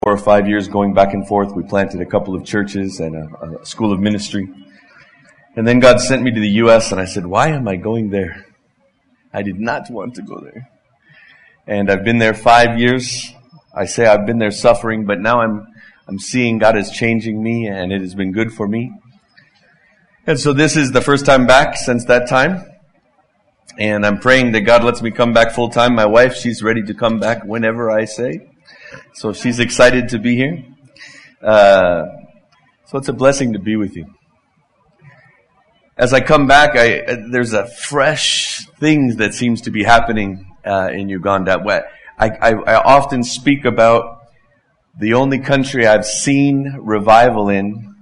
4 or 5 years going back and forth. We planted a couple of churches and a school of ministry. And then God sent me to the U.S. and I said, why am I going there? I did not want to go there. And I've been there 5 years. I say I've been there suffering, but now I'm seeing God is changing me, and it has been good for me. And so this is the first time back since that time. And I'm praying that God lets me come back full time. My wife, she's ready to come back whenever I say. So she's excited to be here. So it's a blessing to be with you. As I come back, there's a fresh things that seems to be happening in Uganda. I often speak about the only country I've seen revival in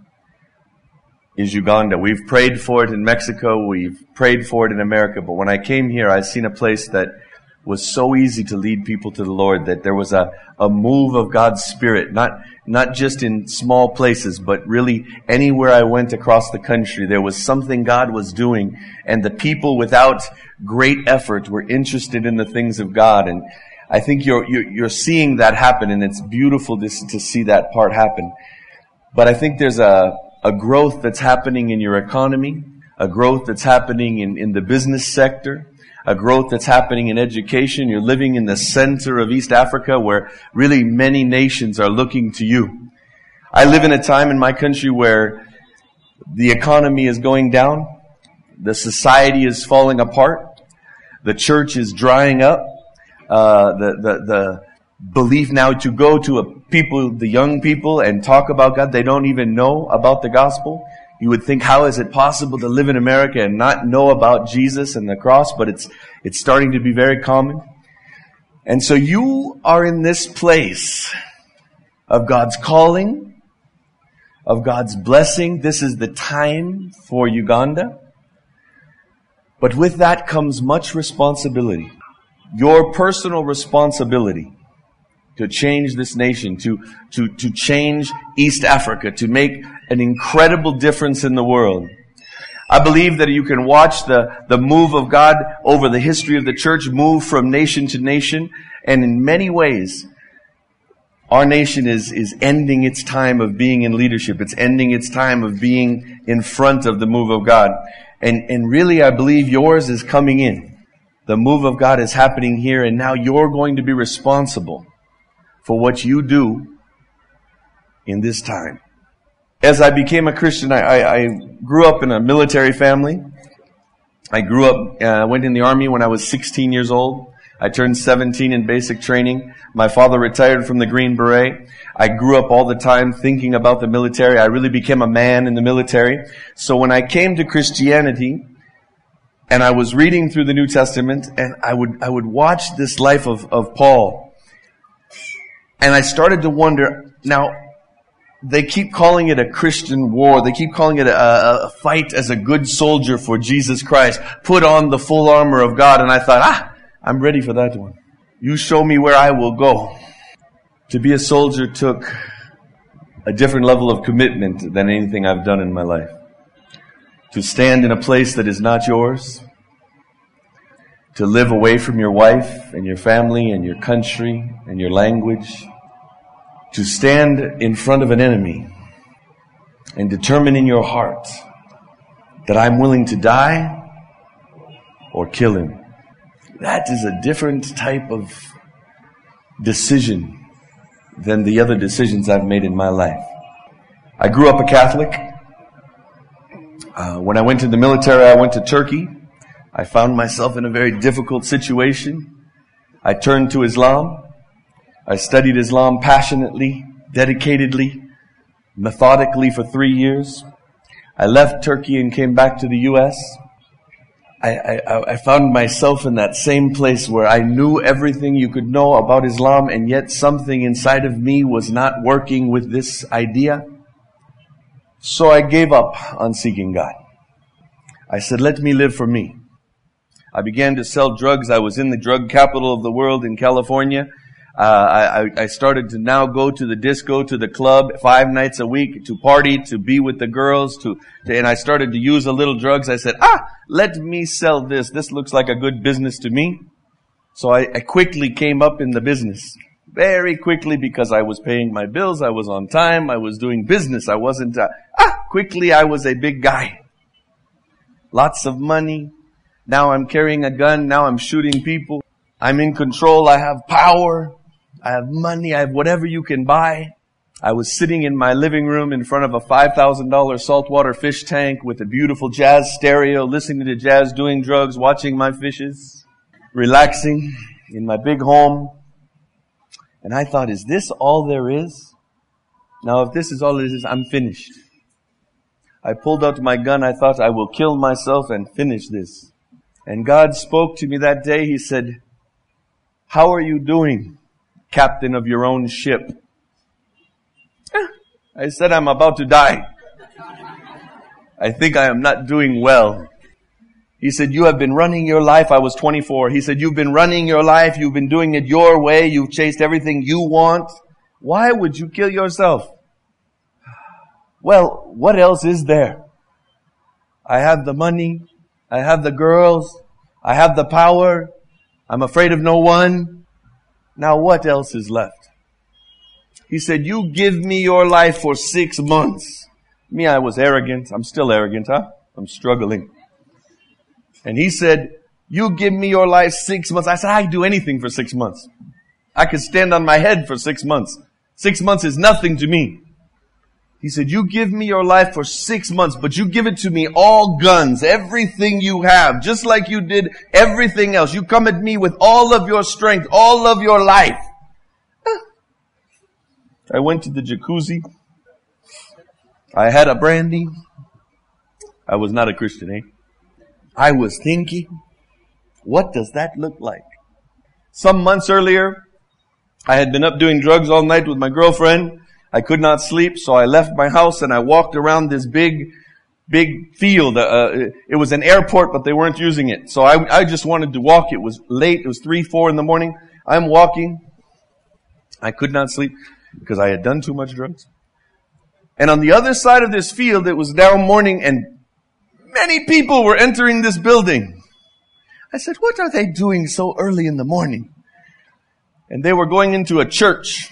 is Uganda. We've prayed for it in Mexico. We've prayed for it in America. But when I came here, I seen a place that was so easy to lead people to the Lord, that there was a move of God's Spirit, not just in small places, but really anywhere I went across the country, there was something God was doing, and the people without great effort were interested in the things of God. And I think you're seeing that happen, and it's beautiful to see that part happen. But I think there's a growth that's happening in your economy, a growth that's happening in the business sector, a growth that's happening in education. You're living in the center of East Africa where really many nations are looking to you. I live in a time in my country where the economy is going down, the society is falling apart, the church is drying up, the belief now to go to the young people and talk about God, they don't even know about the gospel. You would think, how is it possible to live in America and not know about Jesus and the cross? But it's starting to be very common. And so you are in this place of God's calling, of God's blessing. This is the time for Uganda. But with that comes much responsibility. Your personal responsibility to change this nation, to change East Africa, to make an incredible difference in the world. I believe that you can watch the move of God over the history of the church move from nation to nation. And in many ways, our nation is ending its time of being in leadership. It's ending its time of being in front of the move of God. And really, I believe yours is coming in. The move of God is happening here, and now you're going to be responsible for what you do in this time. As I became a Christian, I grew up in a military family. I grew up, went in the Army when I was 16 years old. I turned 17 in basic training. My father retired from the Green Beret. I grew up all the time thinking about the military. I really became a man in the military. So when I came to Christianity, and I was reading through the New Testament, and I would watch this life of Paul, and I started to wonder, now, they keep calling it a Christian war. They keep calling it a fight as a good soldier for Jesus Christ. Put on the full armor of God. And I thought, I'm ready for that one. You show me where I will go. To be a soldier took a different level of commitment than anything I've done in my life. To stand in a place that is not yours. To live away from your wife and your family and your country and your language. To stand in front of an enemy and determine in your heart that I'm willing to die or kill him. That is a different type of decision than the other decisions I've made in my life. I grew up a Catholic. When I went to the military, I went to Turkey. I found myself in a very difficult situation. I turned to Islam. I studied Islam passionately, dedicatedly, methodically for 3 years. I left Turkey and came back to the U.S. I found myself in that same place where I knew everything you could know about Islam, and yet something inside of me was not working with this idea. So I gave up on seeking God. I said, let me live for me. I began to sell drugs. I was in the drug capital of the world in California. I started to now go to the disco, to the club 5 nights a week, to party, to be with the girls, and I started to use a little drugs. I said, let me sell this. This looks like a good business to me. So I quickly came up in the business. very quickly because I was paying my bills, I was on time, I was doing business, I wasn't, quickly I was a big guy. Lots of money. Now I'm carrying a gun, now I'm shooting people. I'm in control, I have power, I have money, I have whatever you can buy. I was sitting in my living room in front of a $5,000 saltwater fish tank with a beautiful jazz stereo, listening to jazz, doing drugs, watching my fishes, relaxing in my big home. And I thought, is this all there is? Now, if this is all it is, I'm finished. I pulled out my gun. I thought, I will kill myself and finish this. And God spoke to me that day. He said, how are you doing, captain of your own ship? I said, I'm about to die. I think I am not doing well. He said, you have been running your life. I was 24. He said, you've been running your life. You've been doing it your way. You've chased everything you want. Why would you kill yourself? Well, what else is there? I have the money. I have the girls. I have the power. I'm afraid of no one. Now what else is left? He said, you give me your life for 6 months. Me, I was arrogant. I'm still arrogant, I'm struggling. And he said, you give me your life 6 months. I said, I'd do anything for 6 months. I could stand on my head for 6 months. 6 months is nothing to me. He said, you give me your life for 6 months, but you give it to me all guns, everything you have, just like you did everything else. You come at me with all of your strength, all of your life. I went to the jacuzzi. I had a brandy. I was not a Christian, eh? I was thinking, what does that look like? Some months earlier, I had been up doing drugs all night with my girlfriend. I could not sleep, so I left my house and I walked around this big field. It was an airport, but they weren't using it. So I just wanted to walk. It was late. It was 3, 4 in the morning. I'm walking. I could not sleep because I had done too much drugs. And on the other side of this field, it was now morning and many people were entering this building. I said, what are they doing so early in the morning? And they were going into a church.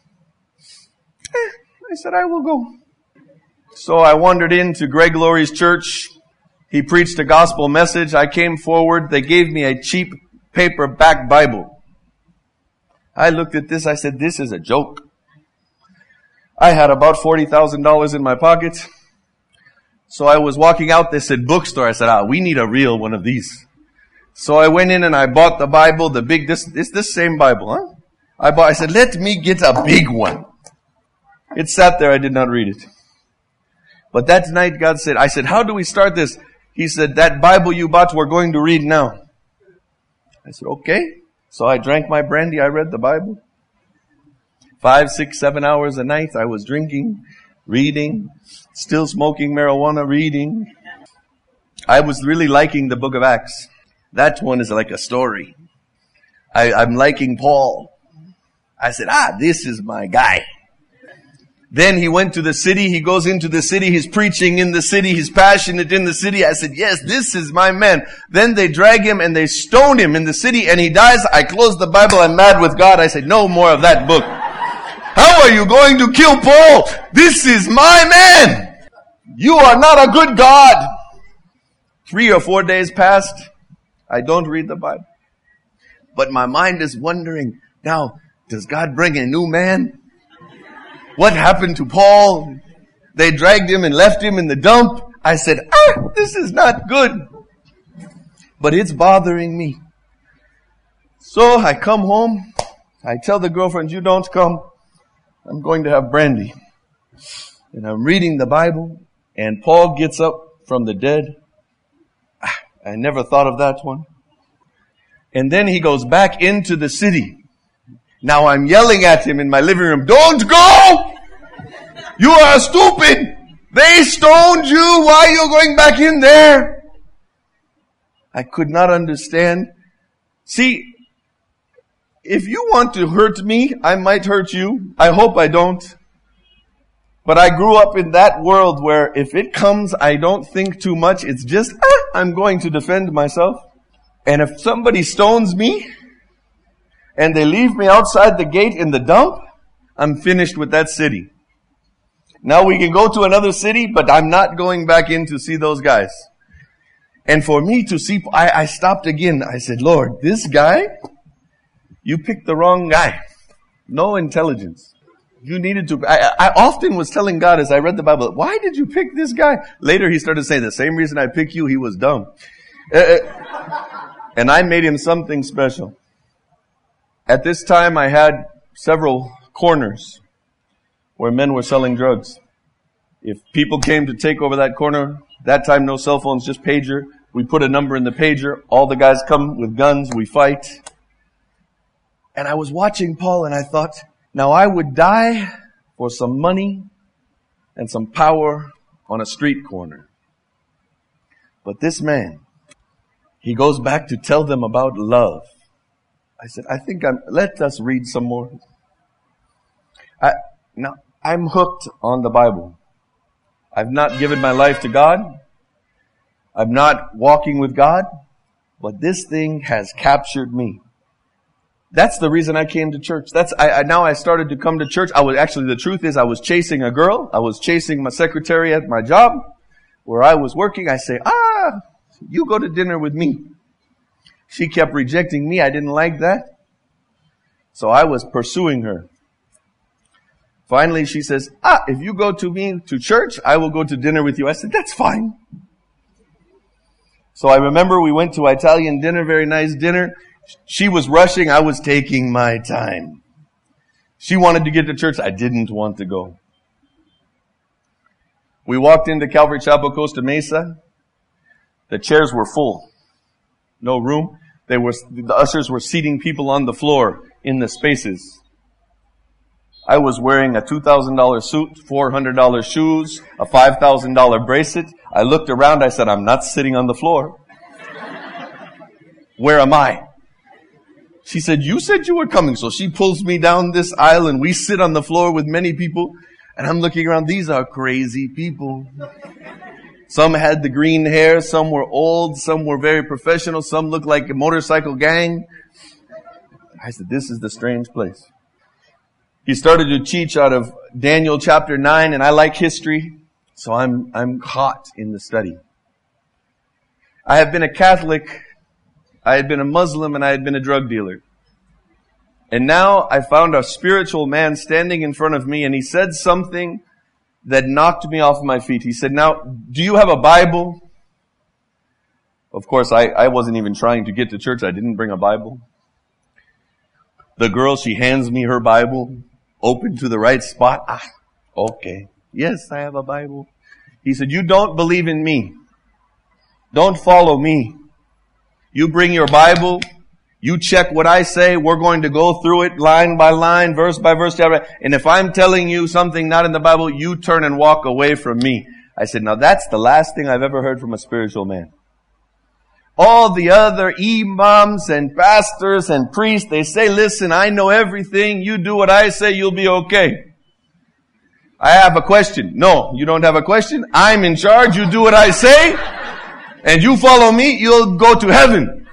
I said, I will go. So I wandered into Greg Laurie's church. He preached a gospel message. I came forward. They gave me a cheap paperback Bible. I looked at this. I said, this is a joke. I had about $40,000 in my pocket. So I was walking out. They said, bookstore. I said, we need a real one of these. So I went in and I bought the Bible, the big, this same Bible, huh? I said, let me get a big one. It sat there. I did not read it. But that night God said, I said, how do we start this? He said, that Bible you bought, we're going to read now. I said, okay. So I drank my brandy. I read the Bible. 5, 6, 7 hours a night. I was drinking, reading, still smoking marijuana, reading. I was really liking the book of Acts. That one is like a story. I'm liking Paul. I said, this is my guy. Then he went to the city. He goes into the city. He's preaching in the city. He's passionate in the city. I said, yes, this is my man. Then they drag him and they stone him in the city and he dies. I close the Bible. I'm mad with God. I said, no more of that book. How are you going to kill Paul? This is my man. You are not a good God. 3 or 4 days passed. I don't read the Bible. But my mind is wondering, now, does God bring a new man? What happened to Paul? They dragged him and left him in the dump. I said, this is not good. But it's bothering me. So I come home. I tell the girlfriend, you don't come. I'm going to have brandy. And I'm reading the Bible. And Paul gets up from the dead. I never thought of that one. And then he goes back into the city. Now I'm yelling at him in my living room, don't go! You are stupid! They stoned you! Why are you going back in there? I could not understand. See, if you want to hurt me, I might hurt you. I hope I don't. But I grew up in that world where if it comes, I don't think too much. It's just, I'm going to defend myself. And if somebody stones me, and they leave me outside the gate in the dump, I'm finished with that city. Now we can go to another city, but I'm not going back in to see those guys. And for me to see, I stopped again. I said, Lord, this guy, you picked the wrong guy. No intelligence. You needed to. I often was telling God as I read the Bible, why did you pick this guy? Later he started saying, the same reason I picked you, he was dumb. And I made him something special. At this time I had several corners where men were selling drugs. If people came to take over that corner, that time no cell phones, just pager. We put a number in the pager. All the guys come with guns. We fight. And I was watching Paul and I thought, now I would die for some money and some power on a street corner. But this man, he goes back to tell them about love. I said, let us read some more. Now, I'm hooked on the Bible. I've not given my life to God. I'm not walking with God. But this thing has captured me. That's the reason I came to church. Now I started to come to church. The truth is I was chasing a girl. I was chasing my secretary at my job where I was working. I say, you go to dinner with me. She kept rejecting me. I didn't like that. So I was pursuing her. Finally, she says, if you go to church, I will go to dinner with you. I said, that's fine. So I remember we went to Italian dinner, very nice dinner. She was rushing. I was taking my time. She wanted to get to church. I didn't want to go. We walked into Calvary Chapel, Costa Mesa. The chairs were full. No room. The ushers were seating people on the floor in the spaces. I was wearing a $2,000 suit, $400 shoes, a $5,000 bracelet. I looked around. I said, I'm not sitting on the floor. Where am I? She said, you said you were coming. So she pulls me down this aisle and we sit on the floor with many people. And I'm looking around. These are crazy people. Some had the green hair. Some were old. Some were very professional. Some looked like a motorcycle gang. I said, this is the strange place. He started to teach out of Daniel chapter 9, and I like history, so I'm hot in the study. I have been a Catholic, I had been a Muslim, and I had been a drug dealer. And now I found a spiritual man standing in front of me, and he said something that knocked me off my feet. He said, now, do you have a Bible? Of course, I wasn't even trying to get to church. I didn't bring a Bible. The girl, she hands me her Bible. Open to the right spot. Okay. Yes, I have a Bible. He said, you don't believe in me. Don't follow me. You bring your Bible. You check what I say. We're going to go through it line by line, verse by verse. And if I'm telling you something not in the Bible, you turn and walk away from me. I said, now that's the last thing I've ever heard from a spiritual man. All the other imams and pastors and priests, they say, listen, I know everything. You do what I say, you'll be okay. I have a question. No, you don't have a question. I'm in charge. You do what I say. And you follow me, you'll go to heaven.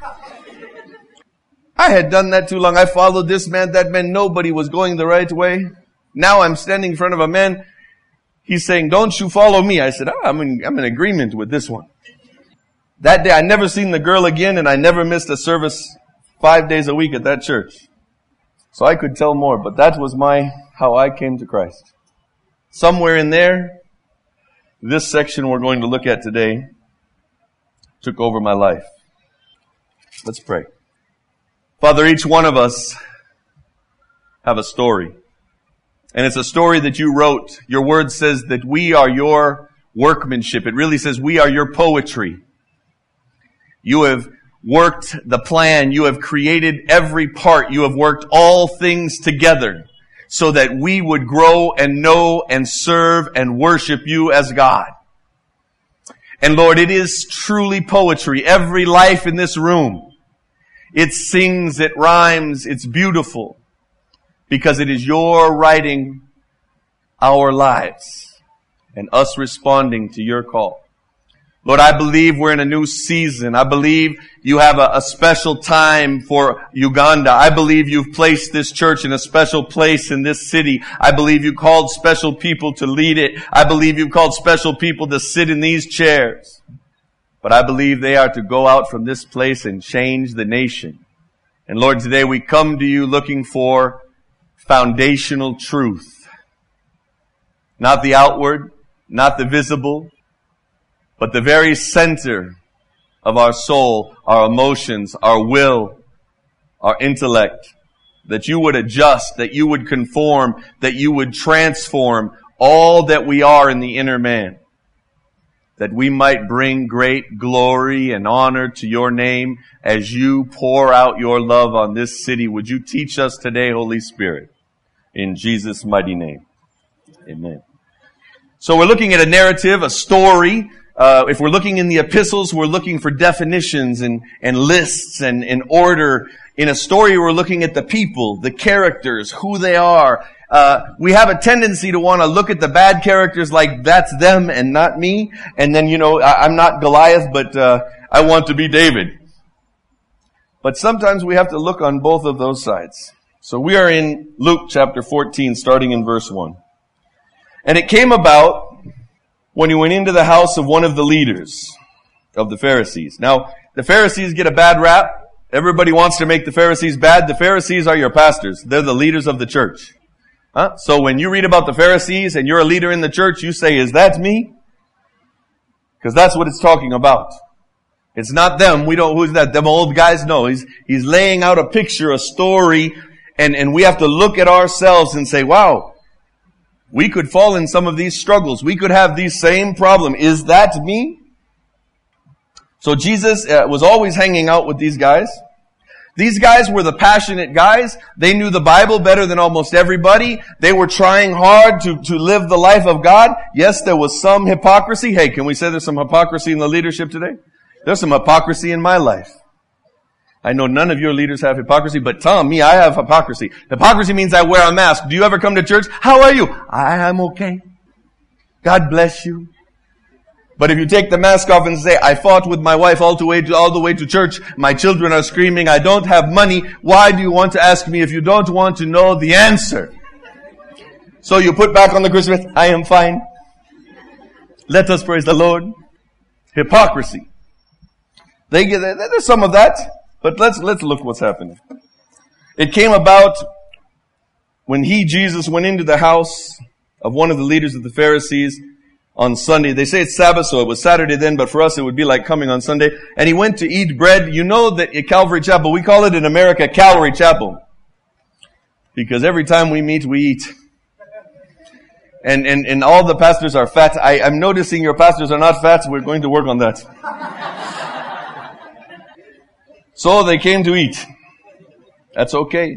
I had done that too long. I followed this man, that man. Nobody was going the right way. Now I'm standing in front of a man. He's saying, don't you follow me. I said, I'm in agreement with this one. That day, I never seen the girl again, and I never missed a service 5 days a week at that church. So I could tell more, but that was how I came to Christ. Somewhere in there, this section we're going to look at today took over my life. Let's pray. Father, each one of us have a story. And it's a story that you wrote. Your word says that we are your workmanship. It really says we are your poetry. You have worked the plan. You have created every part. You have worked all things together so that we would grow and know and serve and worship you as God. And Lord, it is truly poetry. Every life in this room, it sings, it rhymes, it's beautiful because it is your writing our lives and us responding to your call. Lord, I believe we're in a new season. I believe you have a special time for Uganda. I believe you've placed this church in a special place in this city. I believe you called special people to lead it. I believe you've called special people to sit in these chairs. But I believe they are to go out from this place and change the nation. And Lord, today we come to you looking for foundational truth. Not the outward, not the visible, but the very center of our soul, our emotions, our will, our intellect, that you would adjust, that you would conform, that you would transform all that we are in the inner man, that we might bring great glory and honor to your name as you pour out your love on this city. Would you teach us today, Holy Spirit, in Jesus' mighty name? Amen. So we're looking at a narrative, a story. If we're looking in the epistles, we're looking for definitions and lists and order. In a story, we're looking at the people, the characters, who they are. We have a tendency to want to look at the bad characters like that's them and not me. And then, I'm not Goliath, but I want to be David. But sometimes we have to look on both of those sides. So we are in Luke chapter 14, starting in verse 1. And it came about when he went into the house of one of the leaders of the Pharisees. Now, the Pharisees get a bad rap. Everybody wants to make the Pharisees bad. The Pharisees are your pastors. They're the leaders of the church. So when you read about the Pharisees and you're a leader in the church, you say, is that me? Because that's what it's talking about. It's not them. We don't, who's that? Them old guys? No, he's laying out a picture, a story, and we have to look at ourselves and say, wow, we could fall in some of these struggles. We could have these same problem. Is that me? So Jesus was always hanging out with these guys. These guys were the passionate guys. They knew the Bible better than almost everybody. They were trying hard to live the life of God. Yes, there was some hypocrisy. Hey, can we say there's some hypocrisy in the leadership today? There's some hypocrisy in my life. I know none of your leaders have hypocrisy, but Tom, me, I have hypocrisy. Hypocrisy means I wear a mask. Do you ever come to church? How are you? I am okay. God bless you. But if you take the mask off and say, I fought with my wife all the way to church, my children are screaming, I don't have money, why do you want to ask me if you don't want to know the answer? So you put back on the Christmas, I am fine. Let us praise the Lord. Hypocrisy. There's some of that. But let's look what's happening. It came about when Jesus, went into the house of one of the leaders of the Pharisees on Sunday. They say it's Sabbath, so it was Saturday then, but for us it would be like coming on Sunday. And he went to eat bread. You know that at Calvary Chapel, we call it in America Calorie Chapel. Because every time we meet, we eat. And all the pastors are fat. I'm noticing your pastors are not fat, so we're going to work on that. So they came to eat. That's okay.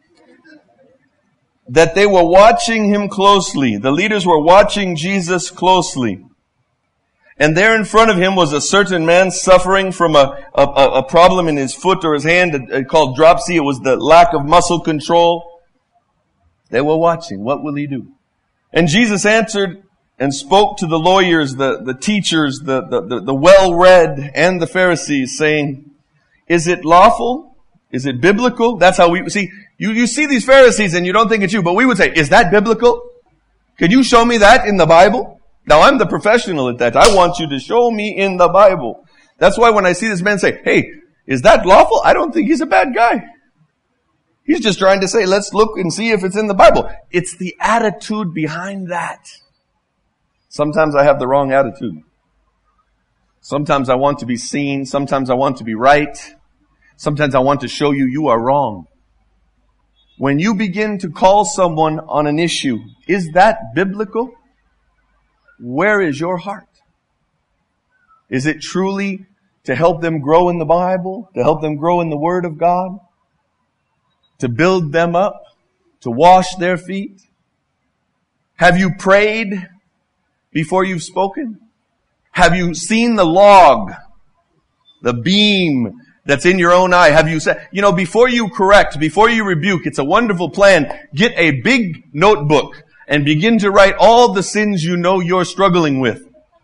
That they were watching him closely. The leaders were watching Jesus closely. And there in front of him was a certain man suffering from a problem in his foot or his hand called dropsy. It was the lack of muscle control. They were watching. What will he do? And Jesus answered and spoke to the lawyers, the teachers, the well-read, and the Pharisees, saying, is it lawful? Is it biblical? That's how we see. You see these Pharisees and you don't think it's you, but we would say, is that biblical? Could you show me that in the Bible? Now I'm the professional at that. I want you to show me in the Bible. That's why when I see this man say, hey, is that lawful? I don't think he's a bad guy. He's just trying to say, let's look and see if it's in the Bible. It's the attitude behind that. Sometimes I have the wrong attitude. Sometimes I want to be seen. Sometimes I want to be right. Sometimes I want to show you you are wrong. When you begin to call someone on an issue, is that biblical? Where is your heart? Is it truly to help them grow in the Bible? To help them grow in the Word of God? To build them up? To wash their feet? Have you prayed before you've spoken? Have you seen the log, the beam that's in your own eye? Have you said, before you correct, before you rebuke, it's a wonderful plan. Get a big notebook and begin to write all the sins you know you're struggling with.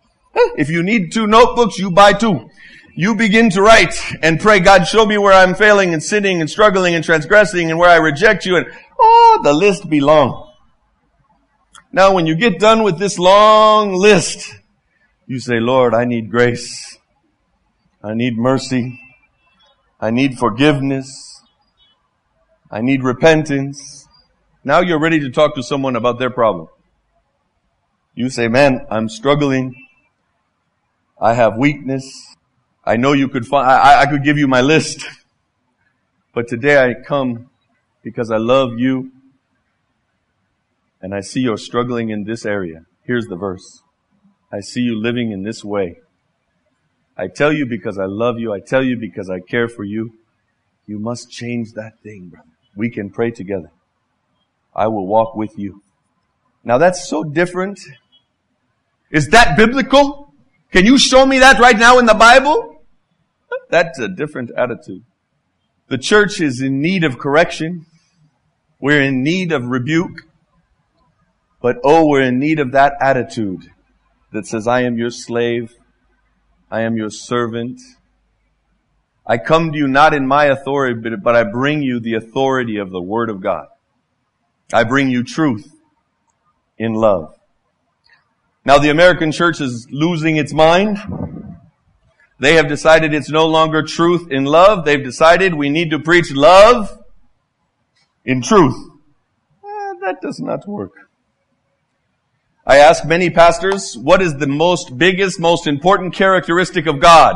If you need 2 notebooks, you buy 2. You begin to write and pray, God, show me where I'm failing and sinning and struggling and transgressing and where I reject you. And the list be long. Now, when you get done with this long list, you say, Lord, I need grace. I need mercy. I need forgiveness. I need repentance. Now you're ready to talk to someone about their problem. You say, man, I'm struggling. I have weakness. I know you could I could give you my list. But today I come because I love you and I see you're struggling in this area. Here's the verse. I see you living in this way. I tell you because I love you. I tell you because I care for you. You must change that thing, brother. We can pray together. I will walk with you. Now that's so different. Is that biblical? Can you show me that right now in the Bible? That's a different attitude. The church is in need of correction. We're in need of rebuke. But we're in need of that attitude that says, I am your slave. I am your servant. I come to you not in my authority, but I bring you the authority of the Word of God. I bring you truth in love. Now the American church is losing its mind. They have decided it's no longer truth in love. They've decided we need to preach love in truth. That does not work. I ask many pastors, what is the biggest, most important characteristic of God?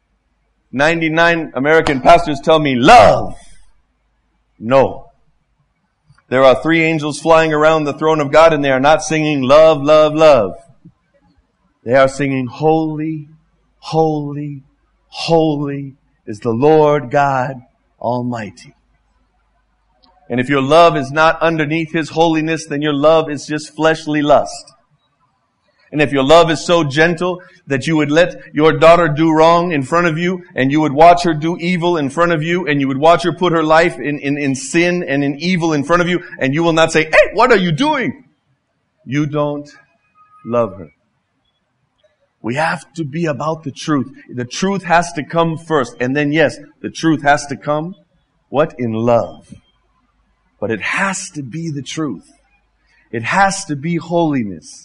99 American pastors tell me love. No. There are 3 angels flying around the throne of God and they are not singing love, love, love. They are singing holy, holy, holy is the Lord God Almighty. And if your love is not underneath His holiness, then your love is just fleshly lust. And if your love is so gentle that you would let your daughter do wrong in front of you, and you would watch her do evil in front of you, and you would watch her put her life in sin and in evil in front of you, and you will not say, hey, what are you doing? You don't love her. We have to be about the truth. The truth has to come first. And then yes, the truth has to come, what? In love. But it has to be the truth. It has to be holiness.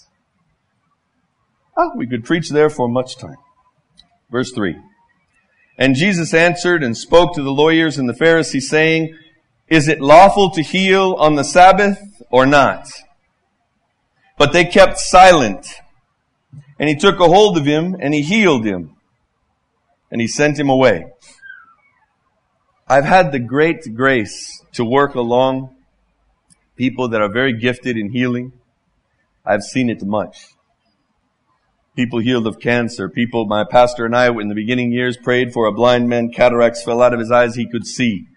We could preach there for much time. Verse 3. And Jesus answered and spoke to the lawyers and the Pharisees, saying, is it lawful to heal on the Sabbath or not? But they kept silent. And He took a hold of him and He healed him. And He sent him away. I've had the great grace to work along people that are very gifted in healing. I've seen it much. People healed of cancer. My pastor and I, in the beginning years, prayed for a blind man. Cataracts fell out of his eyes. He could see.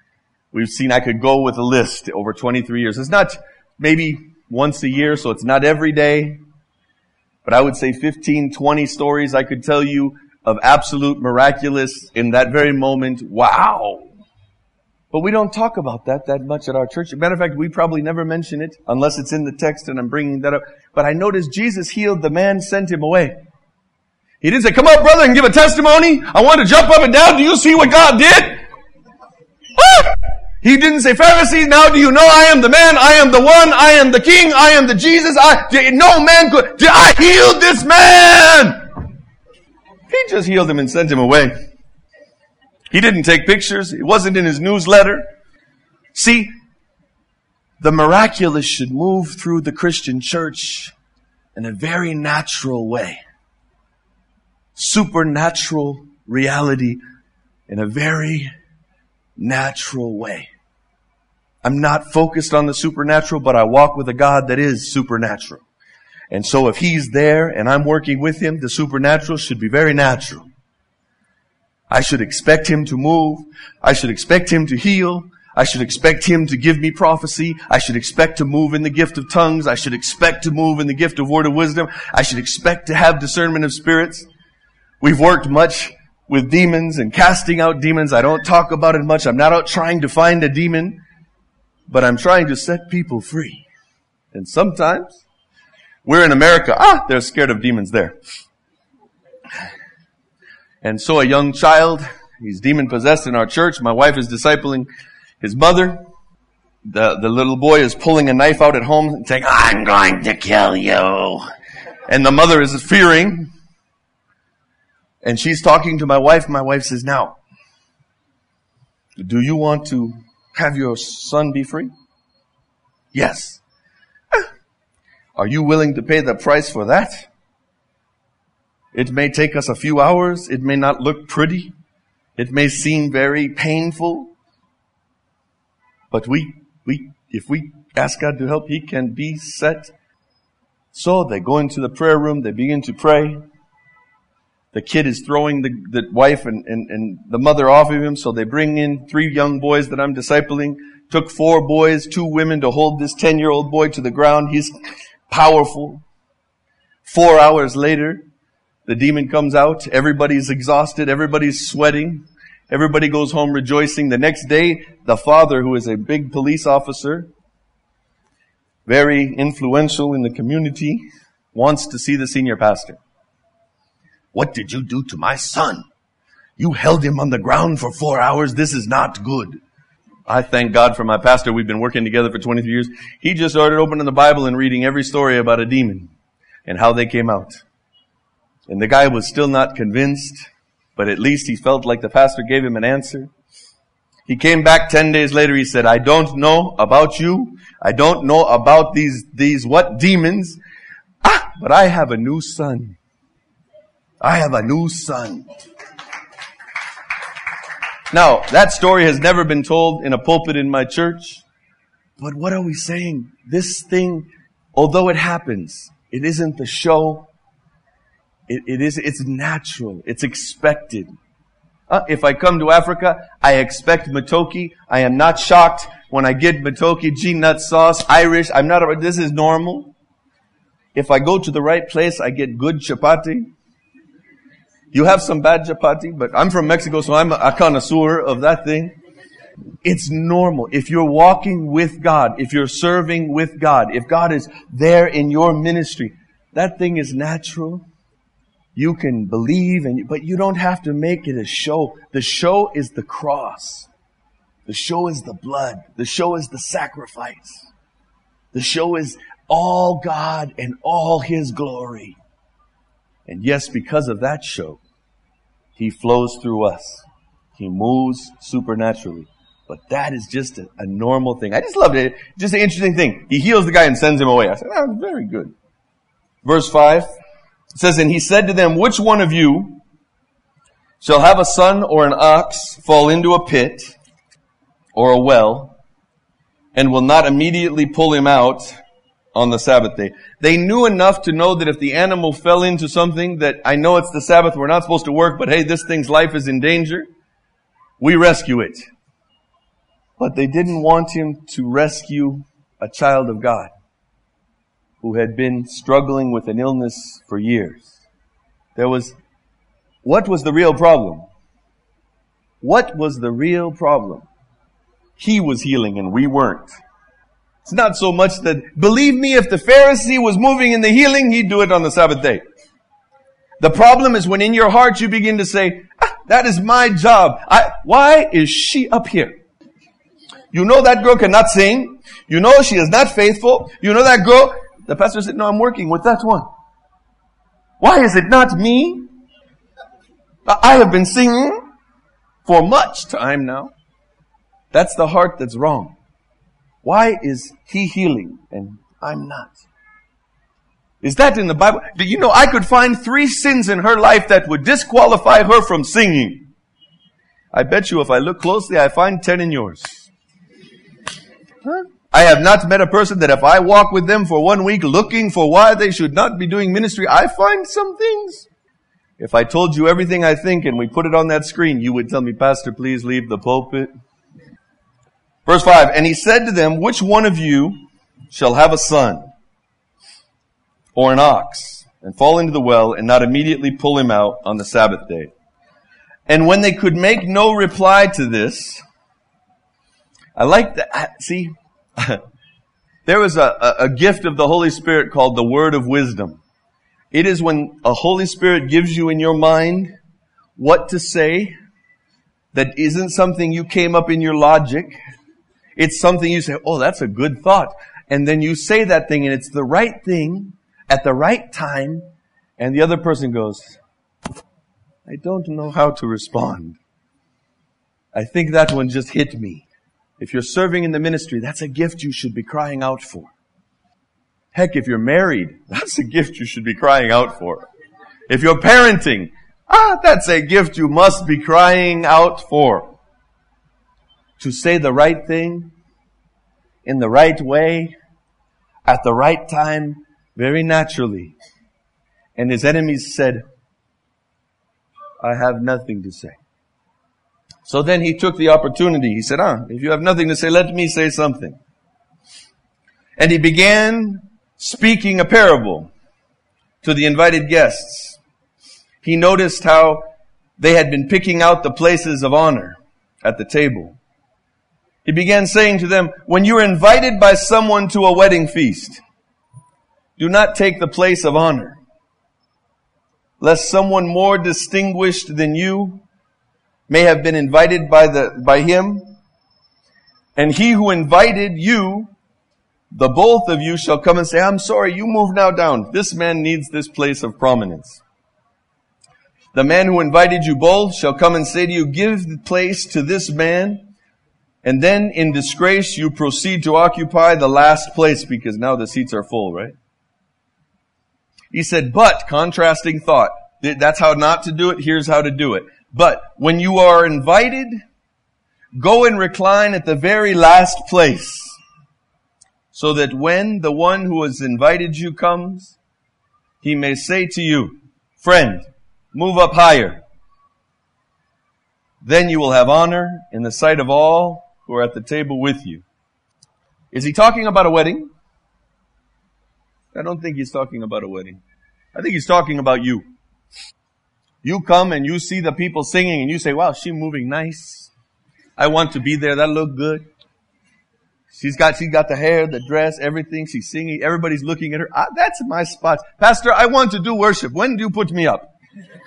I could go with a list over 23 years. It's not maybe once a year, so it's not every day. But I would say 15, 20 stories I could tell you of absolute miraculous in that very moment. Wow. But we don't talk about that much at our church. As a matter of fact, we probably never mention it unless it's in the text and I'm bringing that up. But I noticed Jesus healed the man, sent him away. He didn't say, come up, brother, and give a testimony. I want to jump up and down. Do you see what God did? He didn't say, Pharisees, now do you know I am the man, I am the one, I am the king, I am the Jesus. No man could. I healed this man. He just healed him and sent him away. He didn't take pictures. It wasn't in his newsletter. See, the miraculous should move through the Christian church in a very natural way. Supernatural reality in a very natural way. I'm not focused on the supernatural, but I walk with a God that is supernatural. And so if He's there and I'm working with Him, the supernatural should be very natural. I should expect Him to move. I should expect Him to heal. I should expect Him to give me prophecy. I should expect to move in the gift of tongues. I should expect to move in the gift of word of wisdom. I should expect to have discernment of spirits. We've worked much with demons and casting out demons. I don't talk about it much. I'm not out trying to find a demon, but I'm trying to set people free. And sometimes we're in America. They're scared of demons there. And so a young child, he's demon-possessed in our church. My wife is discipling his mother. The little boy is pulling a knife out at home and saying, "I'm going to kill you." And the mother is fearing. And she's talking to my wife. My wife says, "Now, do you want to have your son be free?" "Yes." "Are you willing to pay the price for that? It may take us a few hours. It may not look pretty. It may seem very painful. But if we ask God to help, He can be set." So they go into the prayer room. They begin to pray. The kid is throwing the wife and the mother off of him. So they bring in 3 young boys that I'm discipling. Took 4 boys, 2 women to hold this 10-year-old boy to the ground. He's powerful. 4 hours later, the demon comes out. Everybody's exhausted. Everybody's sweating. Everybody goes home rejoicing. The next day, the father, who is a big police officer, very influential in the community, wants to see the senior pastor. "What did you do to my son? You held him on the ground for 4 hours. This is not good." I thank God for my pastor. We've been working together for 23 years. He just started opening the Bible and reading every story about a demon and how they came out. And the guy was still not convinced, but at least he felt like the pastor gave him an answer. He came back 10 days later. He said, "I don't know about you. I don't know about these what demons. But I have a new son. I have a new son." Now, that story has never been told in a pulpit in my church. But what are we saying? This thing, although it happens, it isn't the show. It's natural. It's expected. If I come to Africa, I expect matoke. I am not shocked when I get matoke, G-nut sauce, Irish. This is normal. If I go to the right place, I get good chapati. You have some bad chapati, but I'm from Mexico, so I'm a connoisseur of that thing. It's normal. If you're walking with God, if you're serving with God, if God is there in your ministry, that thing is natural. You can believe, but you don't have to make it a show. The show is the cross. The show is the blood. The show is the sacrifice. The show is all God and all His glory. And yes, because of that show, He flows through us. He moves supernaturally. But that is just a normal thing. I just loved it. Just an interesting thing. He heals the guy and sends him away. I said, very good. Verse 5. It says, "And he said to them, which one of you shall have a son or an ox fall into a pit or a well and will not immediately pull him out on the Sabbath day?" They knew enough to know that if the animal fell into something that, I know it's the Sabbath, we're not supposed to work, but hey, this thing's life is in danger, we rescue it. But they didn't want him to rescue a child of God who had been struggling with an illness for years. What was the real problem? What was the real problem? He was healing and we weren't. It's not so much that, believe me, if the Pharisee was moving in the healing, he'd do it on the Sabbath day. The problem is when in your heart you begin to say, that is my job. Why is she up here? You know that girl cannot sing. You know she is not faithful. You know that girl. The pastor said, no, I'm working with that one. Why is it not me? I have been singing for much time now. That's the heart that's wrong. Why is he healing and I'm not? Is that in the Bible? Do you know I could find 3 sins in her life that would disqualify her from singing? I bet you if I look closely, I find 10 in yours. Huh? I have not met a person that if I walk with them for 1 week looking for why they should not be doing ministry, I find some things. If I told you everything I think and we put it on that screen, you would tell me, Pastor, please leave the pulpit. Verse 5, and he said to them, which one of you shall have a son or an ox and fall into the well and not immediately pull him out on the Sabbath day? And when they could make no reply to this, I like that. See, there was a gift of the Holy Spirit called the word of wisdom. It is when a Holy Spirit gives you in your mind what to say that isn't something you came up in your logic. It's something you say, oh, that's a good thought. And then you say that thing and it's the right thing at the right time. And the other person goes, I don't know how to respond. I think that one just hit me. If you're serving in the ministry, that's a gift you should be crying out for. Heck, if you're married, that's a gift you should be crying out for. If you're parenting, that's a gift you must be crying out for. To say the right thing, in the right way, at the right time, very naturally. And his enemies said, I have nothing to say. So then he took the opportunity. He said, if you have nothing to say, let me say something. And he began speaking a parable to the invited guests. He noticed how they had been picking out the places of honor at the table. He began saying to them, when you are invited by someone to a wedding feast, do not take the place of honor, lest someone more distinguished than you may have been invited by him. And he who invited you, the both of you, shall come and say, I'm sorry, you move now down. This man needs this place of prominence. The man who invited you both shall come and say to you, give the place to this man. And then in disgrace, you proceed to occupy the last place because now the seats are full, right? He said, but, contrasting thought, that's how not to do it, here's how to do it. But when you are invited, go and recline at the very last place, so that when the one who has invited you comes, he may say to you, friend, move up higher. Then you will have honor in the sight of all who are at the table with you. Is he talking about a wedding? I don't think he's talking about a wedding. I think he's talking about you. You come and you see the people singing and you say, wow, she's moving nice. I want to be there. That look good. She's got the hair, the dress, everything. She's singing. Everybody's looking at her. That's my spot. Pastor, I want to do worship. When do you put me up?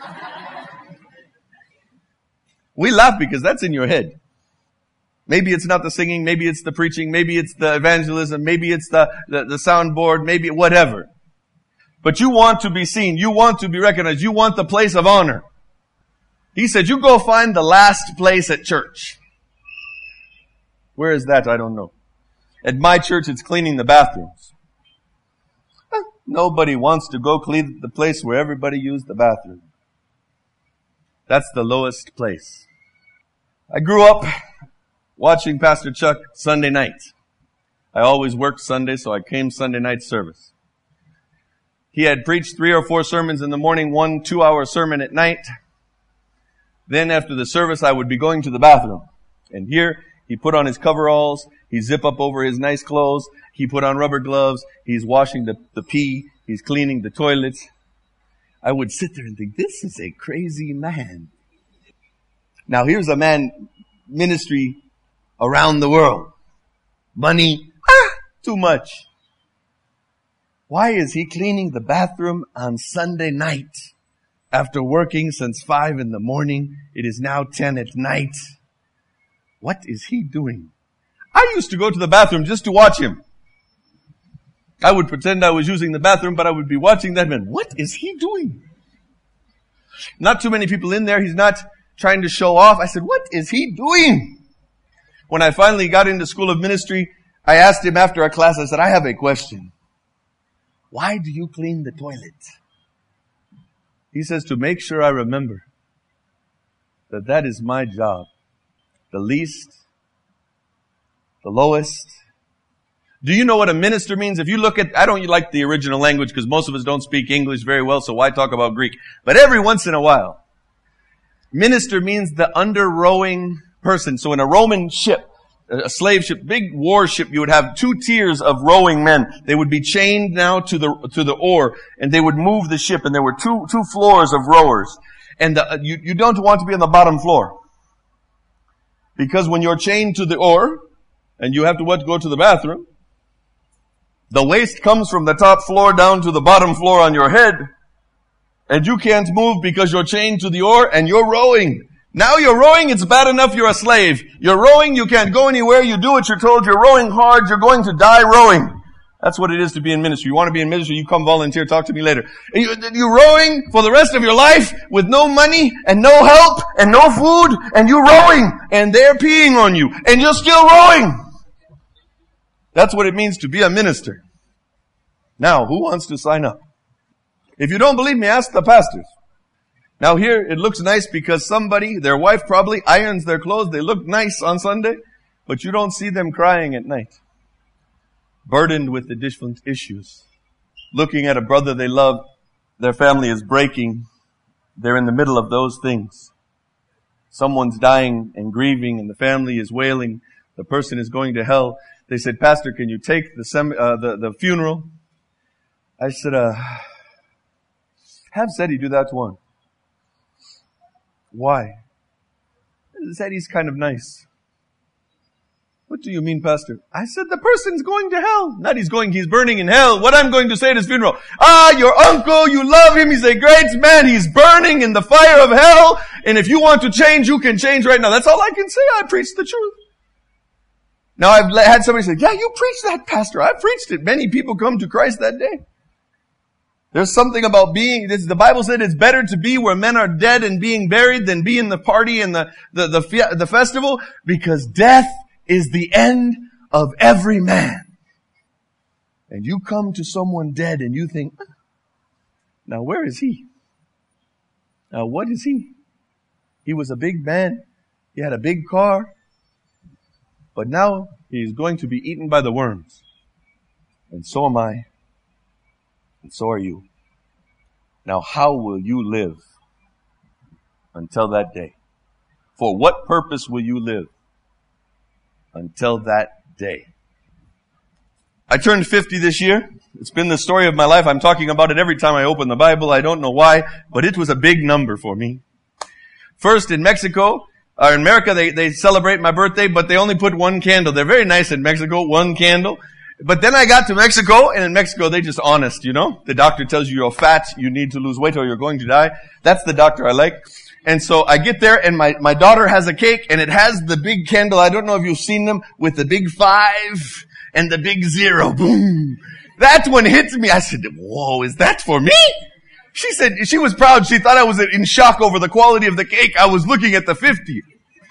We laugh because that's in your head. Maybe it's not the singing. Maybe it's the preaching. Maybe it's the evangelism. Maybe it's the soundboard. Maybe whatever. But you want to be seen. You want to be recognized. You want the place of honor. He said, you go find the last place at church. Where is that? I don't know. At my church, it's cleaning the bathrooms. Nobody wants to go clean the place where everybody used the bathroom. That's the lowest place. I grew up watching Pastor Chuck Sunday night. I always worked Sunday, so I came Sunday night service. He had preached 3 or 4 sermons in the morning, 1 2-hour sermon at night. Then after the service, I would be going to the bathroom. And here, he put on his coveralls. He zip up over his nice clothes. He put on rubber gloves. He's washing the pee. He's cleaning the toilets. I would sit there and think, this is a crazy man. Now here's a man, ministry around the world. Money, too much. Why is he cleaning the bathroom on Sunday night after working since 5 in the morning? It is now 10 at night. What is he doing? I used to go to the bathroom just to watch him. I would pretend I was using the bathroom, but I would be watching that man. What is he doing? Not too many people in there. He's not trying to show off. I said, what is he doing? When I finally got into School of Ministry, I asked him after our class, I said, I have a question. Why do you clean the toilet? He says, to make sure I remember that is my job. The least, the lowest. Do you know what a minister means? If you look at, I don't like the original language because most of us don't speak English very well, so why talk about Greek? But every once in a while, minister means the under-rowing person. So in a Roman ship, a slave ship, big warship, you would have 2 tiers of rowing men. They would be chained now to the oar, and they would move the ship, and there were two floors of rowers. And you don't want to be on the bottom floor. Because when you're chained to the oar, and you have to go to the bathroom, the waste comes from the top floor down to the bottom floor on your head, And you can't move because you're chained to the oar and you're rowing. Now you're rowing, it's bad enough you're a slave. You're rowing, you can't go anywhere, you do what you're told, you're rowing hard, you're going to die rowing. That's what it is to be in ministry. You want to be in ministry, you come volunteer, talk to me later. You're rowing for the rest of your life with no money and no help and no food, and you're rowing and they're peeing on you and you're still rowing. That's what it means to be a minister. Now, who wants to sign up? If you don't believe me, ask the pastors. Now here, it looks nice because somebody, their wife probably irons their clothes. They look nice on Sunday, but you don't see them crying at night. Burdened with the different issues. Looking at a brother they love, their family is breaking. They're in the middle of those things. Someone's dying and grieving and the family is wailing. The person is going to hell. They said, Pastor, can you take the funeral? I said, have Zeddy do that one. Why? Zeddy's kind of nice. What do you mean, Pastor? I said, the person's going to hell. Not he's burning in hell. What I'm going to say at his funeral? Your uncle, you love him. He's a great man. He's burning in the fire of hell. And if you want to change, you can change right now. That's all I can say. I preach the truth. Now I've had somebody say, yeah, you preach that, Pastor. I preached it. Many people come to Christ that day. There's something about the Bible said it's better to be where men are dead and being buried than be in the party and the festival, because death is the end of every man. And you come to someone dead and you think, now where is he? Now what is he? He was a big man. He had a big car. But now he's going to be eaten by the worms. And so am I. And so are you. Now how will you live until that day? For what purpose will you live until that day? I turned 50 this year. It's been the story of my life. I'm talking about it every time I open the Bible. I don't know why, but it was a big number for me. First, in Mexico, or in America, they celebrate my birthday, but they only put one candle. They're very nice in Mexico, one candle. But then I got to Mexico, and in Mexico, they're just honest, you know. The doctor tells you you're fat, you need to lose weight, or you're going to die. That's the doctor I like. And so I get there, and my daughter has a cake, and it has the big candle. I don't know if you've seen them, with the big 5 and the big 0. Boom. That one hit me. I said, whoa, is that for me? She said, she was proud. She thought I was in shock over the quality of the cake. I was looking at the 50.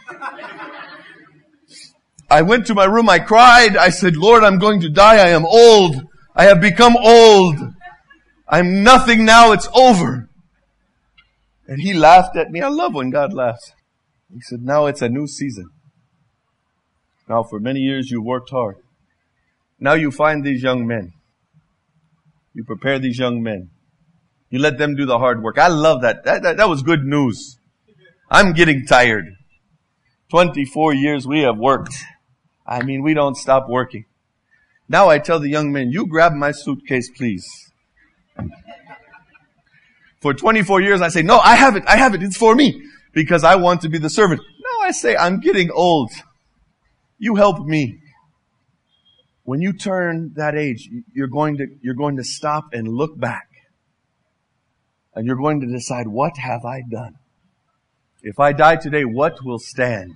I went to my room. I cried. I said, Lord, I'm going to die. I am old. I have become old. I'm nothing now. It's over. And he laughed at me. I love when God laughs. He said, now it's a new season. Now for many years you worked hard. Now you find these young men. You prepare these young men. You let them do the hard work. I love that. That was good news. I'm getting tired. 24 years we have worked. I mean, we don't stop working. Now I tell the young men, you grab my suitcase, please. For 24 years I say, no, I have it. It's for me. Because I want to be the servant. Now I say, I'm getting old. You help me. When you turn that age, you're going to stop and look back. And you're going to decide, what have I done? If I die today, what will stand?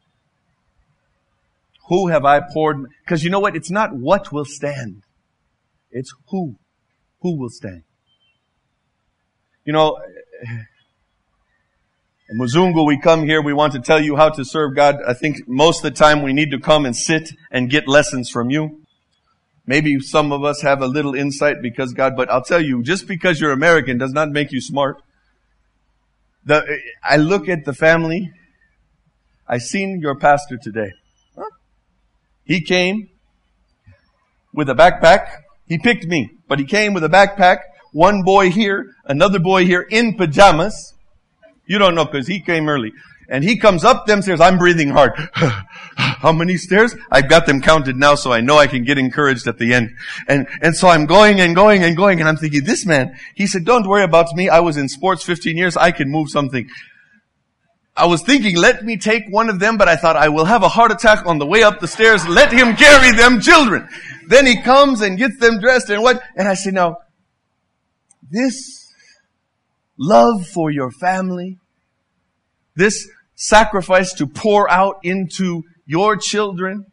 Who have I poured? Because you know what? It's not what will stand. It's who. Who will stand? You know, in Muzungu, we come here, we want to tell you how to serve God. I think most of the time we need to come and sit and get lessons from you. Maybe some of us have a little insight but I'll tell you, just because you're American does not make you smart. I look at the family. I seen your pastor today. Huh? He came with a backpack. He picked me, but he came with a backpack. One boy here, another boy here in pajamas. You don't know because he came early. And he comes up them stairs. I'm breathing hard. How many stairs? I've got them counted now, so I know I can get encouraged at the end. And so I'm going and going and going, and I'm thinking, this man, he said, don't worry about me. I was in sports 15 years. I can move something. I was thinking, let me take one of them, but I thought I will have a heart attack on the way up the stairs. Let him carry them children. Then he comes and gets them dressed and what? And I say, now, this love for your family, this sacrifice to pour out into your children,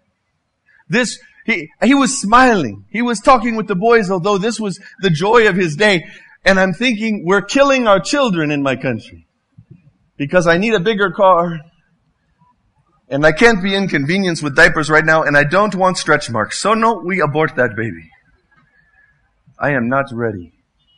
he was smiling. He was talking with the boys, although this was the joy of his day. And I'm thinking, we're killing our children in my country because I need a bigger car. And I can't be inconvenienced with diapers right now, and I don't want stretch marks. So no, we abort that baby. I am not ready.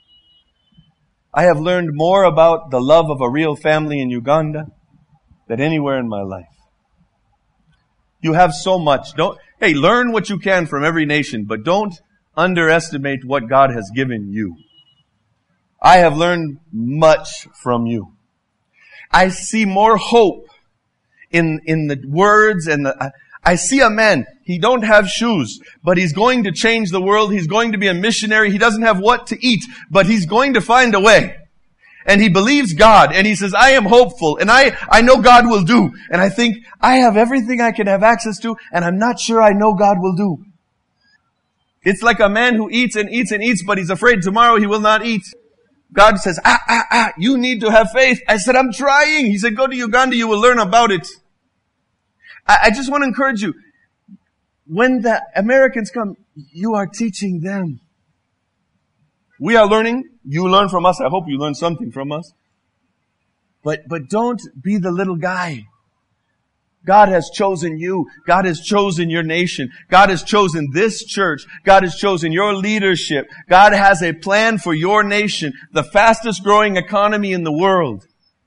I have learned more about the love of a real family in Uganda than anywhere in my life. You have so much. Learn what you can from every nation, but don't underestimate what God has given you. I have learned much from you. I see more hope in the words and I see a man, he don't have shoes, but he's going to change the world. He's going to be a missionary. He doesn't have what to eat, but he's going to find a way. And he believes God, and he says, I am hopeful, and I know God will do. And I think, I have everything I can have access to, and I'm not sure I know God will do. It's like a man who eats and eats and eats, but he's afraid tomorrow he will not eat. God says, you need to have faith. I said, I'm trying. He said, go to Uganda, you will learn about it. I just want to encourage you. When the Americans come, you are teaching them. We are learning. You learn from us. I hope you learn something from us. But don't be the little guy. God has chosen you. God has chosen your nation. God has chosen this church. God has chosen your leadership. God has a plan for your nation, the fastest growing economy in the world.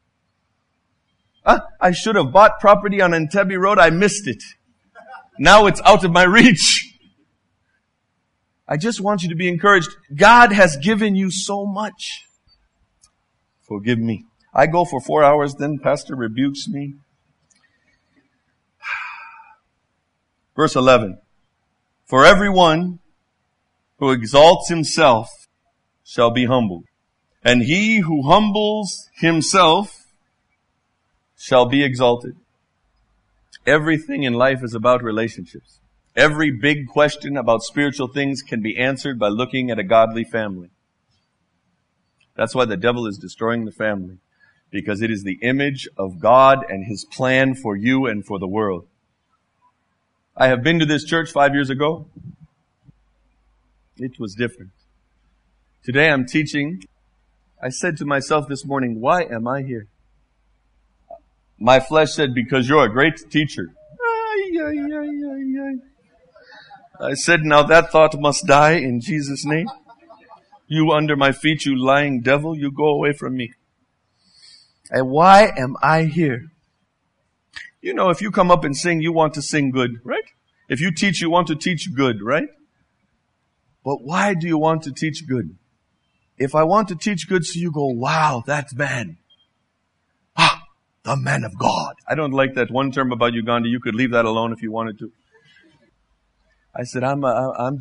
I should have bought property on Entebbe Road. I missed it. Now it's out of my reach. I just want you to be encouraged. God has given you so much. Forgive me. I go for 4 hours, then Pastor rebukes me. Verse 11. For everyone who exalts himself shall be humbled, and he who humbles himself shall be exalted. Everything in life is about relationships. Every big question about spiritual things can be answered by looking at a godly family. That's why the devil is destroying the family, because it is the image of God and His plan for you and for the world. I have been to this church 5 years ago. It was different. Today I'm teaching. I said to myself this morning, why am I here? My flesh said, because you're a great teacher. I said, now that thought must die in Jesus' name. You under my feet, you lying devil, you go away from me. And why am I here? You know, if you come up and sing, you want to sing good, right? If you teach, you want to teach good, right? But why do you want to teach good? If I want to teach good, so you go, wow, that's man. The man of God. I don't like that one term about Uganda. You could leave that alone if you wanted to. I said, I'm a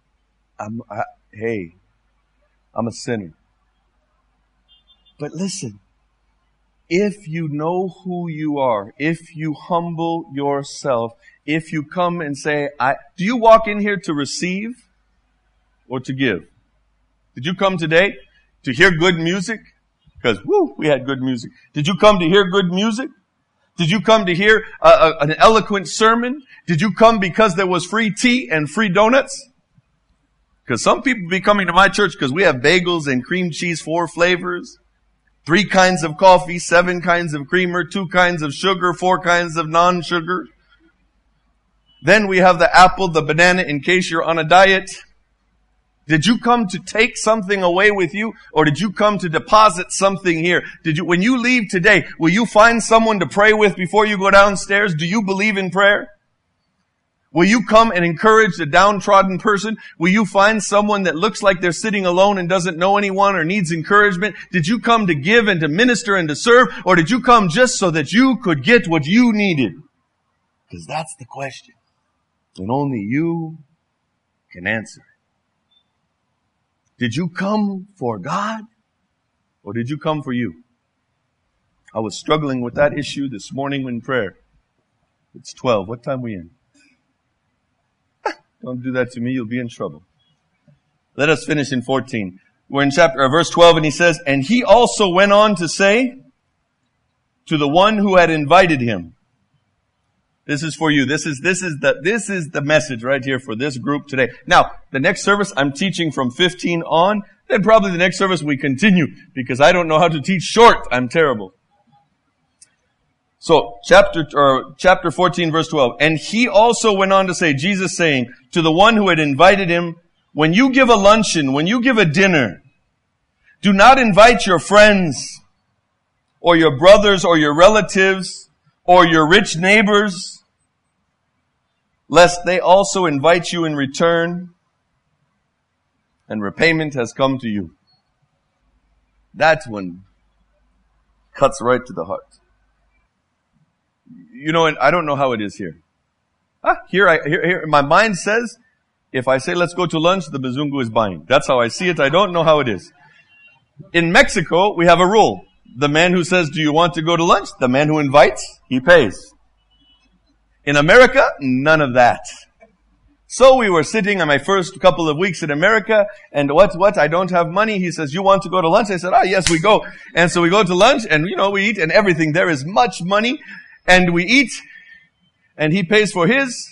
sinner. But listen, if you know who you are, if you humble yourself, if you come and say, do you walk in here to receive or to give? Did you come today to hear good music? Because, we had good music. Did you come to hear good music? Did you come to hear an eloquent sermon? Did you come because there was free tea and free donuts? Because some people be coming to my church because we have bagels and cream cheese, 4 flavors, 3 kinds of coffee, 7 kinds of creamer, 2 kinds of sugar, 4 kinds of non-sugar. Then we have the apple, the banana, in case you're on a diet. Did you come to take something away with you, or did you come to deposit something here? When you leave today, will you find someone to pray with before you go downstairs? Do you believe in prayer? Will you come and encourage the downtrodden person? Will you find someone that looks like they're sitting alone and doesn't know anyone or needs encouragement? Did you come to give and to minister and to serve, or did you come just so that you could get what you needed? Because that's the question. And only you can answer. Did you come for God, or did you come for you? I was struggling with that issue this morning in prayer. It's 12. What time are we in? Don't do that to me. You'll be in trouble. Let us finish in 14. We're in verse 12, and he says, and he also went on to say to the one who had invited him. This is for you. This is the message right here for this group today. Now, the next service I'm teaching from 15 on. Then probably the next service we continue because I don't know how to teach short. I'm terrible. So, chapter 14, verse 12. And he also went on to say, Jesus saying to the one who had invited him, when you give a luncheon, when you give a dinner, do not invite your friends or your brothers or your relatives or your rich neighbors, lest they also invite you in return and repayment has come to you. That one cuts right to the heart. You know, and I don't know how it is here. Here, my mind says, if I say let's go to lunch, the Bazungu is buying. That's how I see it. I don't know how it is. In Mexico, we have a rule. The man who says, do you want to go to lunch? The man who invites, he pays. In America, none of that. So we were sitting on my first couple of weeks in America, and what? I don't have money. He says, you want to go to lunch? I said, yes, we go. And so we go to lunch, and we eat, and everything there is much money, and we eat, and he pays for his.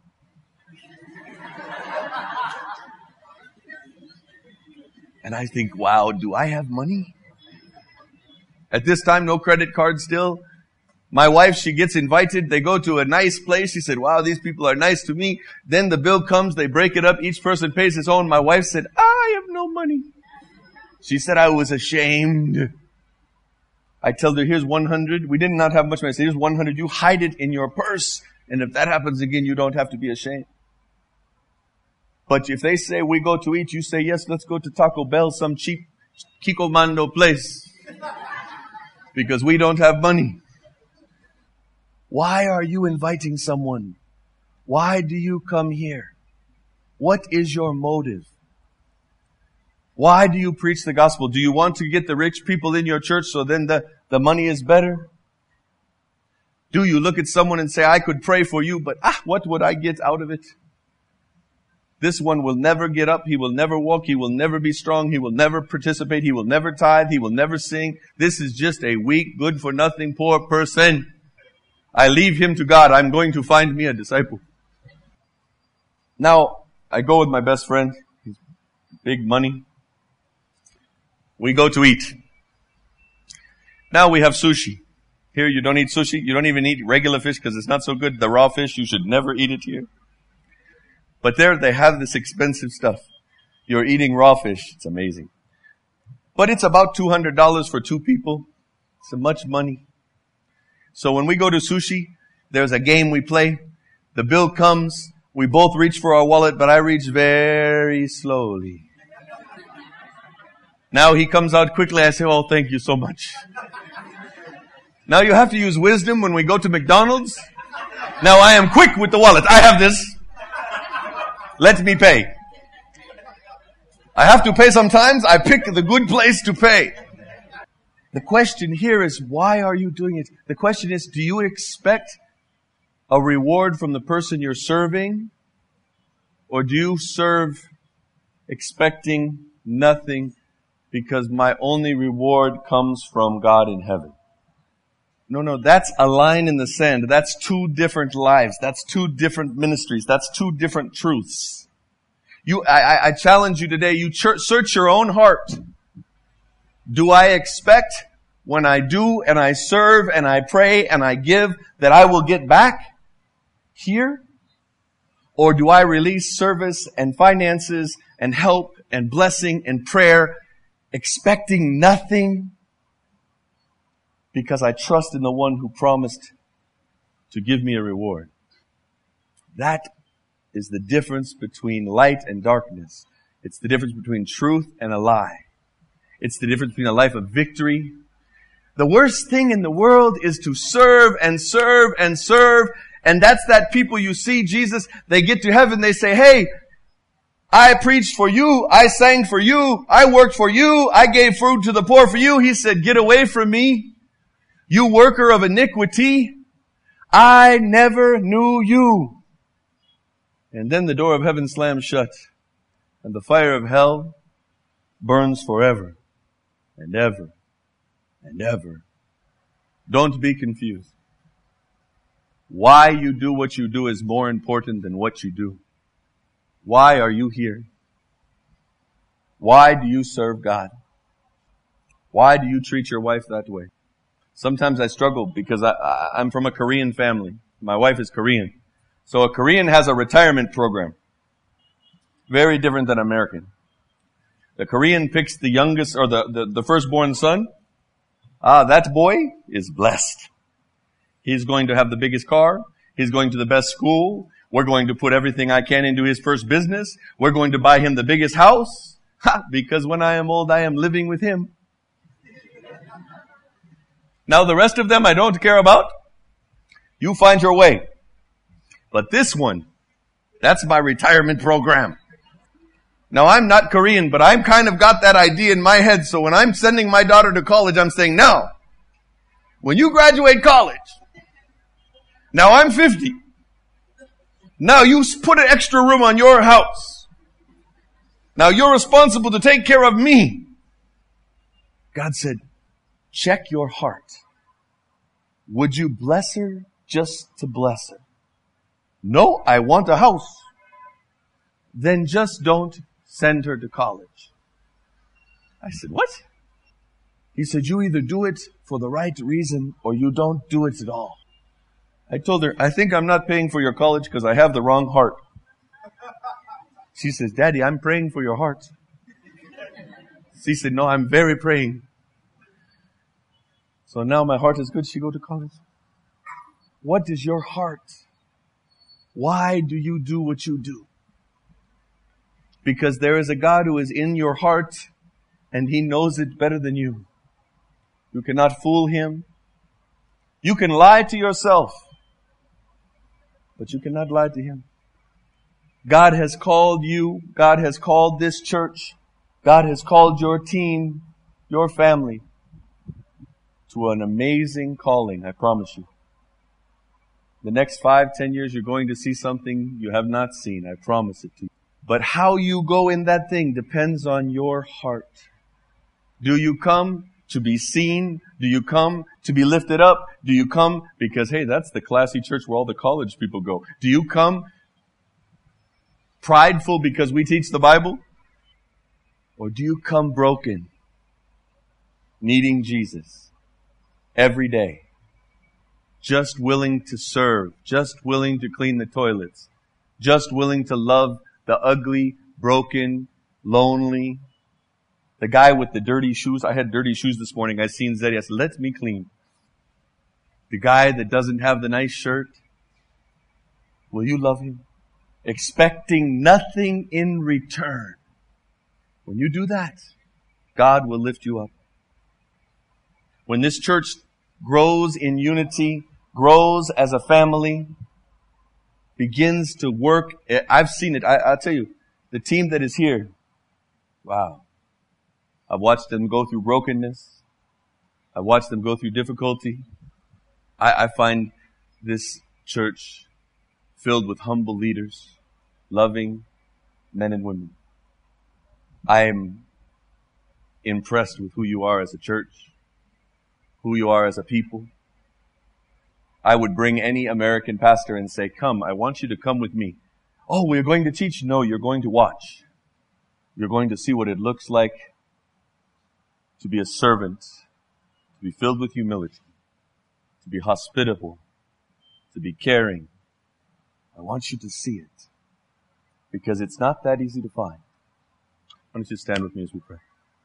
And I think, wow, do I have money? At this time, no credit card still. My wife, she gets invited. They go to a nice place. She said, wow, these people are nice to me. Then the bill comes. They break it up. Each person pays his own. My wife said, I have no money. She said, I was ashamed. I tell her, here's 100. We did not have much money. I said, here's 100. You hide it in your purse. And if that happens again, you don't have to be ashamed. But if they say we go to eat, you say, yes, let's go to Taco Bell, some cheap Kiko place. Because we don't have money. Why are you inviting someone? Why do you come here? What is your motive? Why do you preach the gospel? Do you want to get the rich people in your church so then the money is better? Do you look at someone and say, I could pray for you, but what would I get out of it? This one will never get up. He will never walk. He will never be strong. He will never participate. He will never tithe. He will never sing. This is just a weak, good-for-nothing, poor person. I leave him to God. I'm going to find me a disciple. Now, I go with my best friend. He's big money. We go to eat. Now we have sushi. Here you don't eat sushi. You don't even eat regular fish because it's not so good. The raw fish, you should never eat it here. But there they have this expensive stuff. You're eating raw fish. It's amazing. But it's about $200 for two people. It's so much money. So when we go to sushi, there's a game we play. The bill comes. We both reach for our wallet, but I reach very slowly. Now he comes out quickly. I say, oh, thank you so much. Now you have to use wisdom when we go to McDonald's. Now I am quick with the wallet. I have this. Let me pay. I have to pay sometimes. I pick the good place to pay. The question here is, why are you doing it? The question is, do you expect a reward from the person you're serving? Or do you serve expecting nothing because my only reward comes from God in heaven? No, that's a line in the sand. That's two different lives. That's two different ministries. That's two different truths. I challenge you today, you search your own heart. Do I expect when I do and I serve and I pray and I give that I will get back here? Or do I release service and finances and help and blessing and prayer expecting nothing because I trust in the one who promised to give me a reward? That is the difference between light and darkness. It's the difference between truth and a lie. It's the difference between a life of victory. The worst thing in the world is to serve and serve and serve. And that's that people you see, Jesus, they get to heaven, they say, hey, I preached for you, I sang for you, I worked for you, I gave food to the poor for you. He said, get away from me, you worker of iniquity. I never knew you. And then the door of heaven slams shut, and the fire of hell burns forever and ever and ever. Don't be confused. Why you do what you do is more important than what you do. Why are you here? Why do you serve God? Why do you treat your wife that way? Sometimes I struggle because I'm from a Korean family. My wife is Korean. So a Korean has a retirement program. Very different than American. The Korean picks the youngest or the firstborn son. That boy is blessed. He's going to have the biggest car. He's going to the best school. We're going to put everything I can into his first business. We're going to buy him the biggest house. Because when I am old, I am living with him. Now the rest of them I don't care about. You find your way. But this one, that's my retirement program. Now I'm not Korean, but I've kind of got that idea in my head. So when I'm sending my daughter to college, I'm saying, now, when you graduate college, now I'm 50. Now you put an extra room on your house. Now you're responsible to take care of me. God said, check your heart. Would you bless her just to bless her? No, I want a house. Then just don't send her to college. I said, what? He said, you either do it for the right reason or you don't do it at all. I told her, I think I'm not paying for your college because I have the wrong heart. She says, Daddy, I'm praying for your heart. She said, no, I'm very praying. So now my heart is good. She go to college. What is your heart? Why do you do what you do? Because there is a God who is in your heart and He knows it better than you. You cannot fool Him. You can lie to yourself, but you cannot lie to Him. God has called you. God has called this church. God has called your team, your family, to an amazing calling, I promise you. The next 5-10 years, you're going to see something you have not seen. I promise it to you. But how you go in that thing depends on your heart. Do you come to be seen? Do you come to be lifted up? Do you come because, hey, that's the classy church where all the college people go? Do you come prideful because we teach the Bible? Or do you come broken, needing Jesus every day? Just willing to serve, just willing to clean the toilets, just willing to love the ugly, broken, lonely, the guy with the dirty shoes. I had dirty shoes this morning. I seen Zeddy. I said, let me clean. The guy that doesn't have the nice shirt. Will you love him? Expecting nothing in return. When you do that, God will lift you up. When this church grows in unity, grows as a family, begins to work. I've seen it. I'll tell you, the team that is here, wow. I've watched them go through brokenness. I've watched them go through difficulty. I find this church filled with humble leaders, loving men and women. I am impressed with who you are as a church, who you are as a people. I would bring any American pastor and say, come, I want you to come with me. Oh, we're going to teach. No, you're going to watch. You're going to see what it looks like to be a servant, to be filled with humility, to be hospitable, to be caring. I want you to see it because it's not that easy to find. Why don't you stand with me as we pray?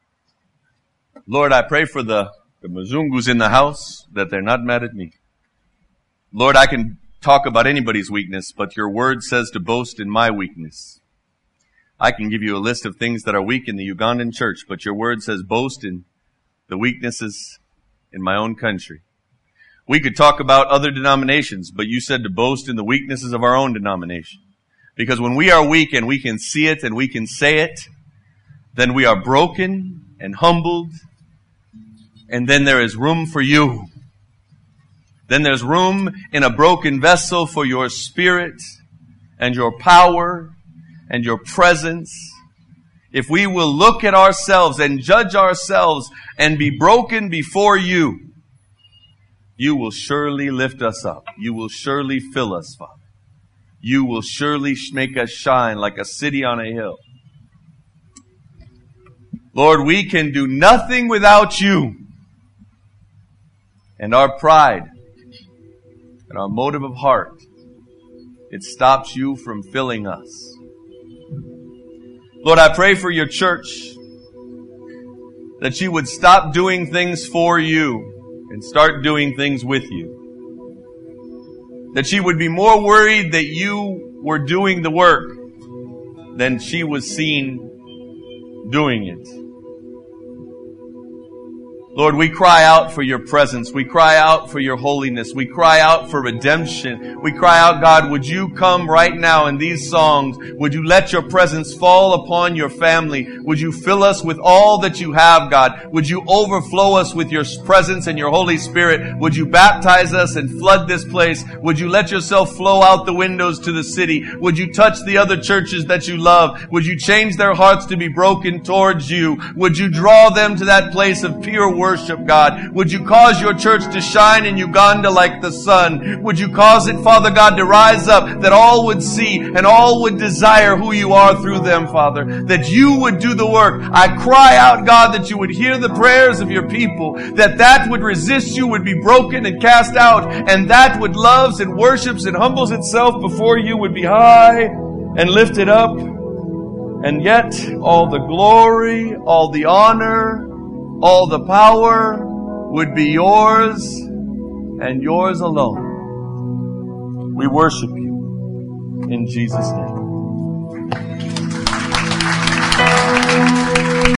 Lord, I pray for the Mzungus in the house that they're not mad at me. Lord, I can talk about anybody's weakness, but your word says to boast in my weakness. I can give you a list of things that are weak in the Ugandan church, but your word says boast in the weaknesses in my own country. We could talk about other denominations, but you said to boast in the weaknesses of our own denomination. Because when we are weak and we can see it and we can say it, then we are broken and humbled, and then there is room for you. Then there's room in a broken vessel for your spirit and your power and your presence if we will look at ourselves and judge ourselves and be broken before you, you will surely lift us up. You will surely fill us, Father. You will surely make us shine like a city on a hill. Lord, we can do nothing without you. And our pride and our motive of heart, it stops you from filling us. Lord, I pray for your church that you would stop doing things for you and start doing things with you. That she would be more worried that you were doing the work than she was seen doing it. Lord, we cry out for your presence. We cry out for your holiness. We cry out for redemption. We cry out, God, would you come right now in these songs? Would you let your presence fall upon your family? Would you fill us with all that you have, God? Would you overflow us with your presence and your Holy Spirit? Would you baptize us and flood this place? Would you let yourself flow out the windows to the city? Would you touch the other churches that you love? Would you change their hearts to be broken towards you? Would you draw them to that place of pure worship, God? Would you cause your church to shine in Uganda like the sun? Would you cause it, Father God, to rise up, that all would see and all would desire who you are through them, Father? That you would do the work. I cry out, God, that you would hear the prayers of your people, that would resist you would be broken and cast out, and that would loves and worships and humbles itself before you would be high and lifted up. And yet, all the glory, all the honor, all the power would be yours and yours alone. We worship you in Jesus' name.